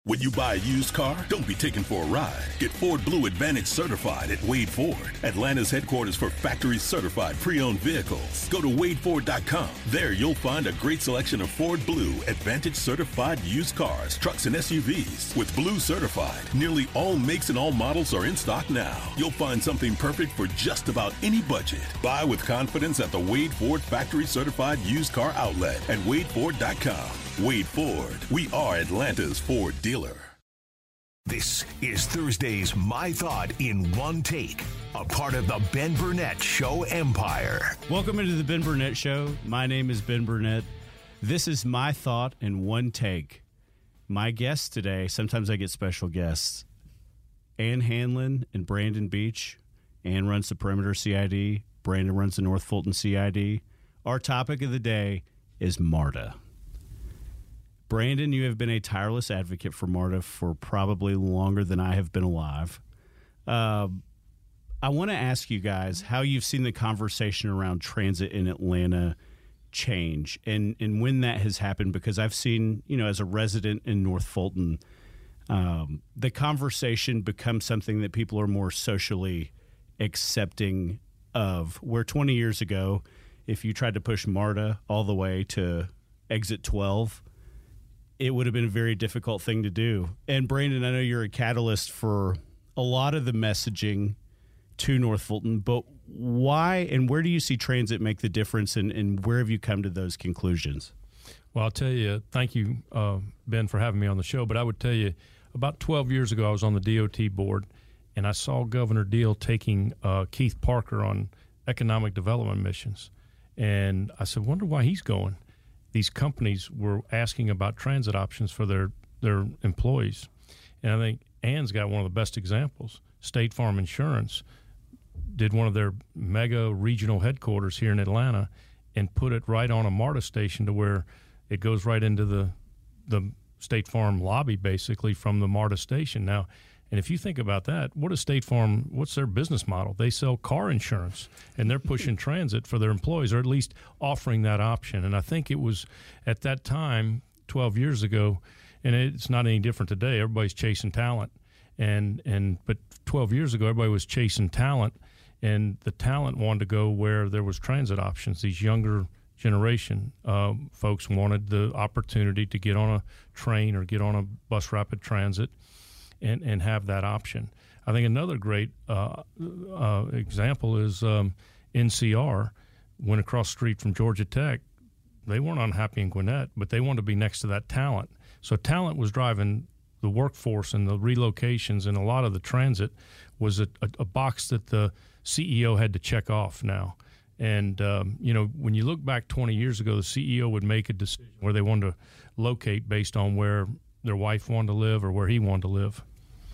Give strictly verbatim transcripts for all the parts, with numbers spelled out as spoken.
When you buy a used car, don't be taken for a ride. Get Ford Blue Advantage certified at Wade Ford, Atlanta's headquarters for factory-certified pre-owned vehicles. Go to wade ford dot com. There you'll find a great selection of Ford Blue Advantage certified used cars, trucks, and S U Vs. With Blue certified, nearly all makes and all models are in stock now. You'll find something perfect for just about any budget. Buy with confidence at the Wade Ford factory-certified used car outlet at wade ford dot com. Wade Ford. We are Atlanta's Ford dealer. This is Thursday's My Thought in One Take, a part of the Ben Burnett Show empire. Welcome into the Ben Burnett Show. My name is Ben Burnett. This is My Thought in One Take. My guests today, sometimes I get special guests, Ann Hanlon and Brandon Beach. Ann runs the Perimeter C I D. Brandon runs the North Fulton C I D. Our topic of the day is MARTA. Brandon, you have been a tireless advocate for MARTA for probably longer than I have been alive. Uh, I want to ask you guys how you've seen the conversation around transit in Atlanta change and, and when that has happened, because I've seen, you know, as a resident in North Fulton, um, the conversation becomes something that people are more socially accepting of, where twenty years ago, if you tried to push MARTA all the way to exit twelve, it would have been a very difficult thing to do. And Brandon, I know you're a catalyst for a lot of the messaging to North Fulton, but why and where do you see transit make the difference, and, and where have you come to those conclusions? Well, I'll tell you, thank you, uh, Ben, for having me on the show, but I would tell you, about twelve years ago, I was on the D O T board, and I saw Governor Deal taking uh, Keith Parker on economic development missions. And I said, wonder why he's going. These companies were asking about transit options for their, their employees. And I think Ann's got one of the best examples. State Farm Insurance did one of their mega regional headquarters here in Atlanta and put it right on a MARTA station to where it goes right into the the State Farm lobby, basically, from the MARTA station. Now, and if you think about that, what is State Farm, what's their business model? They sell car insurance, and they're pushing transit for their employees, or at least offering that option. And I think it was at that time, twelve years ago, and it's not any different today. Everybody's chasing talent. And, and but twelve years ago, everybody was chasing talent, and the talent wanted to go where there was transit options. These younger generation uh, folks wanted the opportunity to get on a train or get on a bus rapid transit and, and have that option. I think another great uh, uh, example is um, N C R went across the street from Georgia Tech. They weren't unhappy in Gwinnett, but they wanted to be next to that talent. So talent was driving the workforce, and the relocations and a lot of the transit was a, a, a box that the C E O had to check off now. And, um, you know, when you look back twenty years ago, the C E O would make a decision where they wanted to locate based on where their wife wanted to live or where he wanted to live.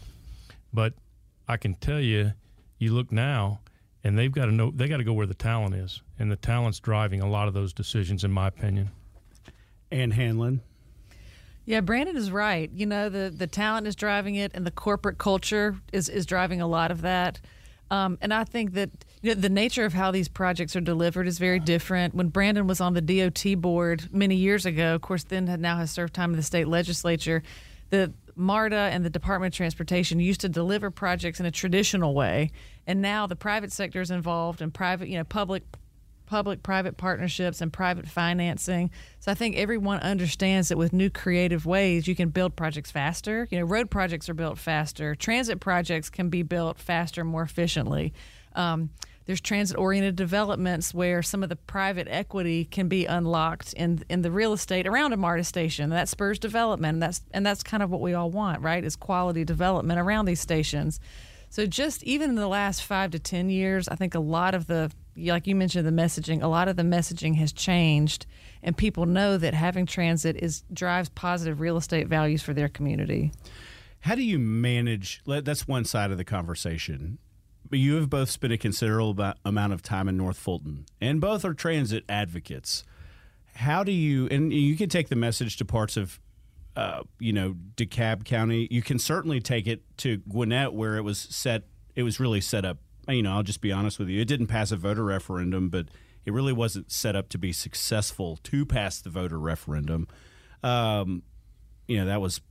But I can tell you, you look now, and they've got to know, they got to go where the talent is. And the talent's driving a lot of those decisions, in my opinion. Ann Hanlon. Yeah, Brandon is right. You know, the, the talent is driving it, and the corporate culture is, is driving a lot of that. Um, and I think that, you know, the nature of how these projects are delivered is very different. When Brandon was on the D O T board many years ago, of course, then had now has served time in the state legislature, the MARTA and the Department of Transportation used to deliver projects in a traditional way, and now the private sector is involved in private, you know, public public-private partnerships and private financing. So I think everyone understands that with new creative ways, you can build projects faster. You know, road projects are built faster. Transit projects can be built faster, more efficiently. Um, there's transit-oriented developments where some of the private equity can be unlocked in in the real estate around a MARTA station. That spurs development. And that's and that's kind of what we all want, right? Is quality development around these stations. So just even in the last five to ten years, I think a lot of the, like you mentioned, the messaging, a lot of the messaging has changed, and people know that having transit is drives positive real estate values for their community. How do you manage, that's one side of the conversation, but you have both spent a considerable amount of time in North Fulton, and both are transit advocates. How do you, and you can take the message to parts of Uh, you know, DeKalb County. You can certainly take it to Gwinnett, where it was set, it was really set up, you know, I'll just be honest with you. It didn't pass a voter referendum, but it really wasn't set up to be successful to pass the voter referendum. Um, you know, that was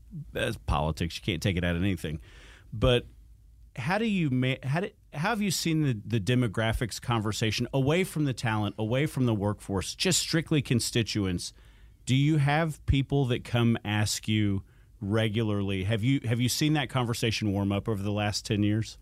that's politics. You can't take it out of anything. But how do you ma- how, do, how have you seen the, the demographics conversation away from the talent, away from the workforce, just strictly constituents? Do you have people that come ask you regularly? Have you have you seen that conversation warm up over the last ten years?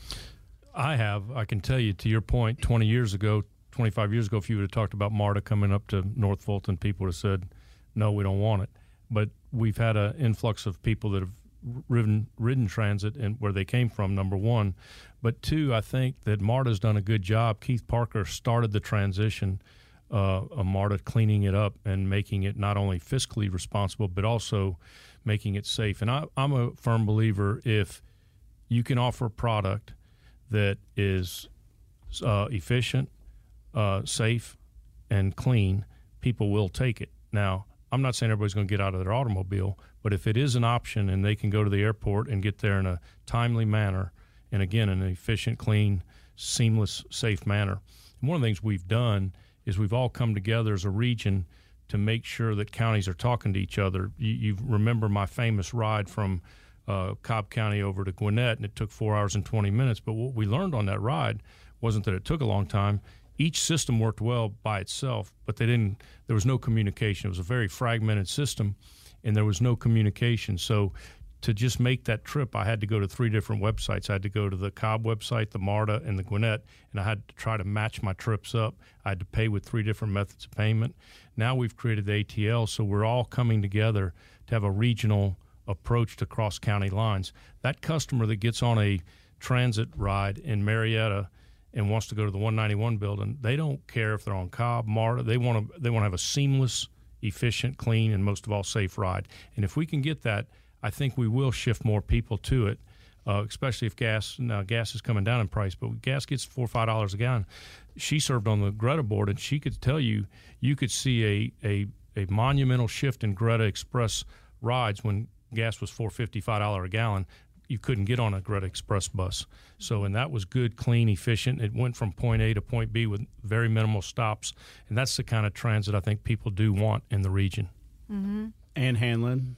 I have. I can tell you, to your point, twenty years ago, twenty-five years ago, if you would have talked about MARTA coming up to North Fulton, people would have said, no, we don't want it. But we've had an influx of people that have ridden, ridden transit and where they came from, number one. But two, I think that MARTA's done a good job. Keith Parker started the transition uh, of MARTA, cleaning it up and making it not only fiscally responsible, but also making it safe. And I, I'm a firm believer, if you can offer a product that is uh, efficient, uh, safe, and clean, people will take it. Now, I'm not saying everybody's going to get out of their automobile, but if it is an option and they can go to the airport and get there in a timely manner, and again, in an efficient, clean, seamless, safe manner. And one of the things we've done is we've all come together as a region to make sure that counties are talking to each other. You, you remember my famous ride from uh, Cobb County over to Gwinnett, and it took four hours and twenty minutes. But what we learned on that ride wasn't that it took a long time. Each system worked well by itself, but they didn't. There was no communication. It was a very fragmented system, and there was no communication. So to just make that trip, I had to go to three different websites. I had to go to the Cobb website, the MARTA, and the Gwinnett, and I had to try to match my trips up. I had to pay with three different methods of payment. Now we've created the A T L, so we're all coming together to have a regional approach to cross-county lines. That customer that gets on a transit ride in Marietta and wants to go to the one ninety-one building, they don't care if they're on Cobb, MARTA. They want to they want to have a seamless, efficient, clean, and most of all, safe ride. And if we can get that, I think we will shift more people to it, uh, especially if gas now gas is coming down in price. But gas gets four or five dollars a gallon. She served on the Greta board, and she could tell you you could see a a, a monumental shift in Greta Express rides when gas was four fifty, five dollars a gallon. You couldn't get on a Greta Express bus. So, and that was good, clean, efficient. It went from point A to point B with very minimal stops. And that's the kind of transit I think people do want in the region. Mm-hmm. Ann Hanlon?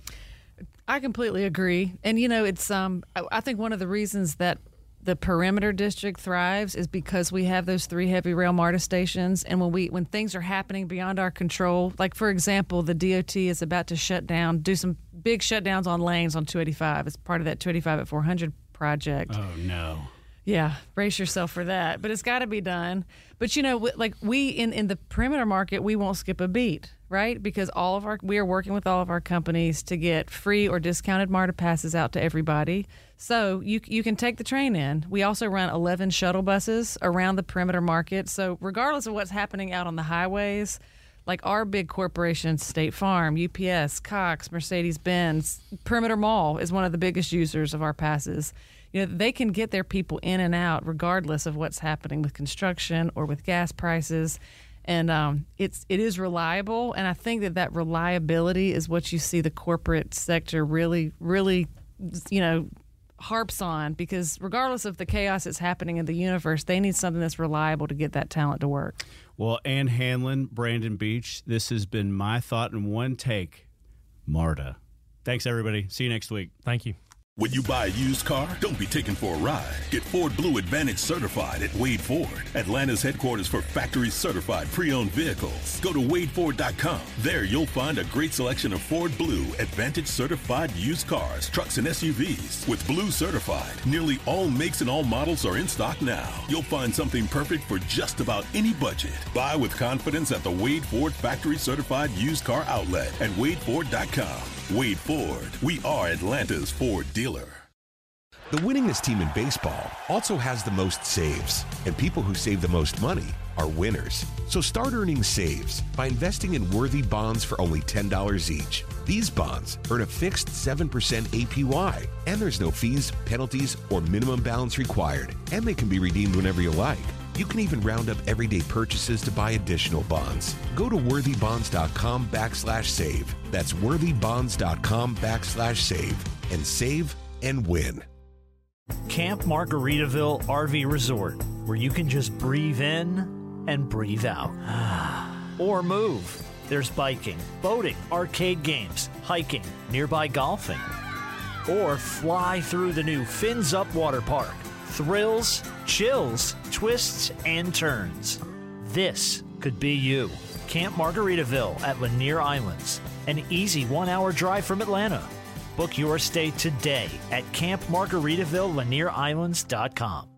I completely agree. And, you know, it's um, I, I think one of the reasons that the perimeter district thrives is because we have those three heavy rail MARTA stations. And when we when things are happening beyond our control, like, for example, the D O T is about to shut down, do some big shutdowns on lanes on two eighty-five. It's part of that two eighty-five at four hundred project. Oh, no. Yeah, brace yourself for that. But it's got to be done. But, you know, like we in, in the perimeter market, we won't skip a beat, right? Because all of our we are working with all of our companies to get free or discounted MARTA passes out to everybody. So you you can take the train in. We also run eleven shuttle buses around the perimeter market. So regardless of what's happening out on the highways, like our big corporations, State Farm, U P S, Cox, Mercedes-Benz, Perimeter Mall is one of the biggest users of our passes. You know, they can get their people in and out regardless of what's happening with construction or with gas prices. And um, it's it is reliable, and I think that that reliability is what you see the corporate sector really, really, you know, harps on, because regardless of the chaos that's happening in the universe, they need something that's reliable to get that talent to work. Well, Ann Hanlon, Brandon Beach, this has been my thought in one take, MARTA. Thanks, everybody. See you next week. Thank you. When you buy a used car, don't be taken for a ride. Get Ford Blue Advantage certified at Wade Ford, Atlanta's headquarters for factory certified pre-owned vehicles. Go to wade ford dot com. There you'll find a great selection of Ford Blue Advantage certified used cars, trucks, and S U Vs. With Blue certified, nearly all makes and all models are in stock now. You'll find something perfect for just about any budget. Buy with confidence at the Wade Ford factory certified used car outlet at wade ford dot com. Wade Ford, we are Atlanta's Ford dealer. The winningest team in baseball also has the most saves, and people who save the most money are winners. So start earning saves by investing in Worthy bonds for only ten dollars each. These bonds earn a fixed seven percent A P Y, and there's no fees, penalties, or minimum balance required, and they can be redeemed whenever you like. You can even round up everyday purchases to buy additional bonds. Go to worthy bonds dot com backslash save. That's worthy bonds dot com backslash save and save and win. Camp Margaritaville R V Resort, where you can just breathe in and breathe out. Or move. There's biking, boating, arcade games, hiking, nearby golfing, or fly through the new Fins Up Water Park. Thrills, chills, twists, and turns. This could be you. Camp Margaritaville at Lanier Islands, an easy one-hour drive from Atlanta. Book your stay today at camp margaritaville lanier islands dot com.